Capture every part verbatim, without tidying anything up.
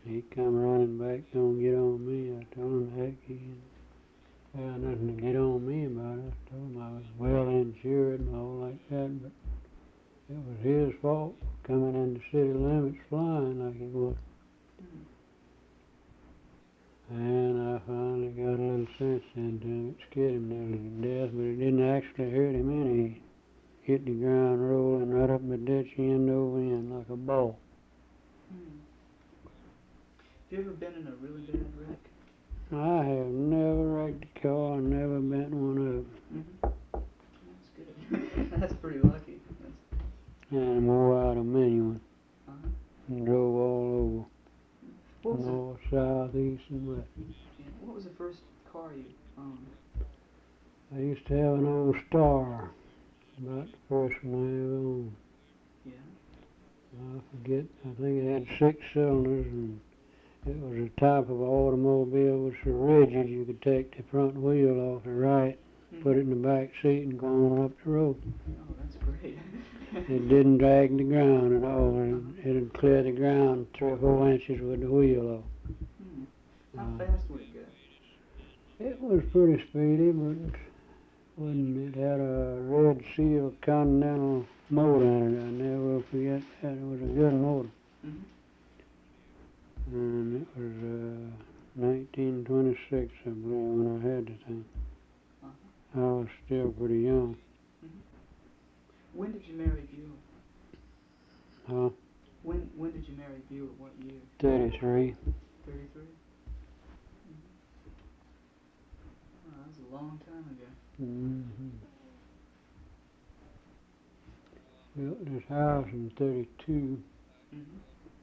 He come running back, gonna get on me. I told him, heck, he had nothing to get on me about. I told him I was well insured and all like that, but it was his fault coming into city limits flying like he was. And I finally got a little sense into him. It scared him nearly to death, but it didn't actually hurt him any. He hit the ground rolling right up the ditch end over end like a ball. Hmm. Have you ever been in a really bad wreck? I have never wrecked a car, never bent one up. Mm-hmm. That's good. That's pretty lucky. That's... And I'm wore out a many one. Uh-huh. And drove all What over. was North, south, east, and west. Yeah. What was the first car you owned? I used to have an old Star. About the first one I ever owned. Yeah. I forget, I think it had six cylinders, and it was a type of automobile which was rigid. You could take the front wheel off the right, mm-hmm. put it in the back seat, and go on up the road. Oh, that's great. It didn't drag the ground at all. It would clear the ground three or four inches with the wheel off. Hmm. How uh, fast would it go? It was pretty speedy, but wasn't it had a red seal Continental motor in it. I never will forget that. It was a good motor. Mm-hmm. And it was uh, nineteen twenty-six, I believe, when I had the thing. Uh-huh. I was still pretty young. Mm-hmm. When did you marry Beulah? Huh? When when did you marry Beulah? What year? thirty-three. thirty-three? Mm-hmm. Oh, that was a long time ago. Mm-hmm. Built this house in thirty-two. Mm-hmm.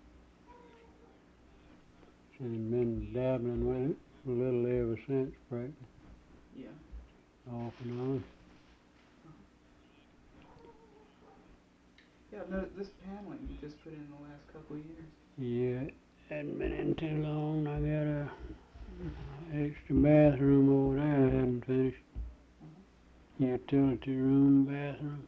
And been dabbling with it a little ever since, practically. Yeah. Off and on. Yeah, no, this paneling you just put in the last couple of years. Yeah, it hadn't been in too long. I got a extra bathroom over there I hadn't finished. Uh-huh. Utility room, bathroom.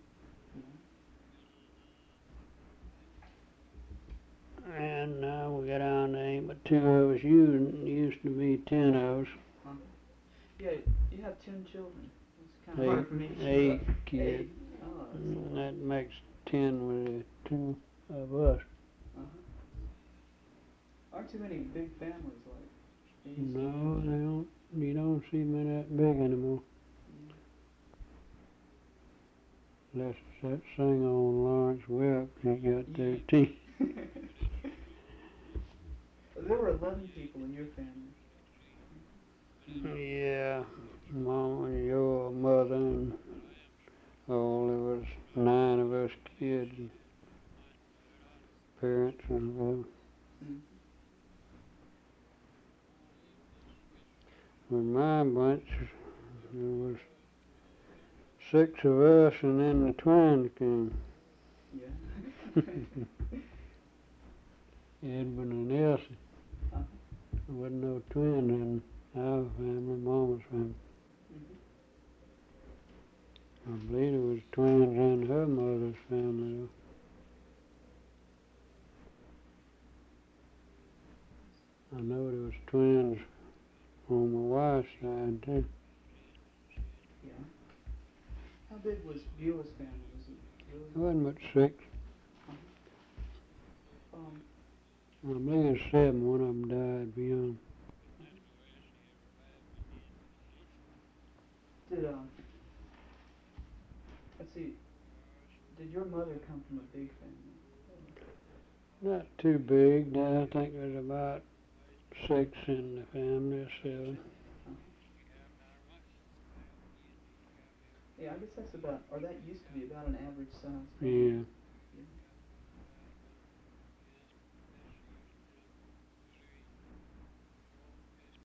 Mm-hmm. And now we got on there ain't but two of us using. Used to be ten of us. Huh? Yeah, you have ten children. It's kind of eight, hard for me to Eight keep kids. Eight. Oh, and that makes ten with the two of us. Uh-huh. Aren't too many big families like these? No, they don't. You don't see many that big anymore. Mm. Unless it's that singer on Lawrence Welk, he got thirteen. There were eleven people in your family. Mm-hmm. Yeah, Mom and your mother and all. There was nine of us kids, and parents and all. Mm-hmm. With my bunch, there was six of us, and then the twins came. Yeah. Edwin and Elsie. Uh-huh. There wasn't no twins in our family, Mama's family. Mm-hmm. I believe there was twins in her mother's family, though. I know there was twins on my wife's side, too. Yeah. How big was Beulah's family? Was it really? It wasn't but six. Uh-huh. Um, I believe there's seven. One of them died beyond. Did, um, let's see, did your mother come from a big family? Not too big. I think there's about six in the family, or seven. Uh-huh. Yeah, I guess that's about, or that used to be about an average size family. Yeah.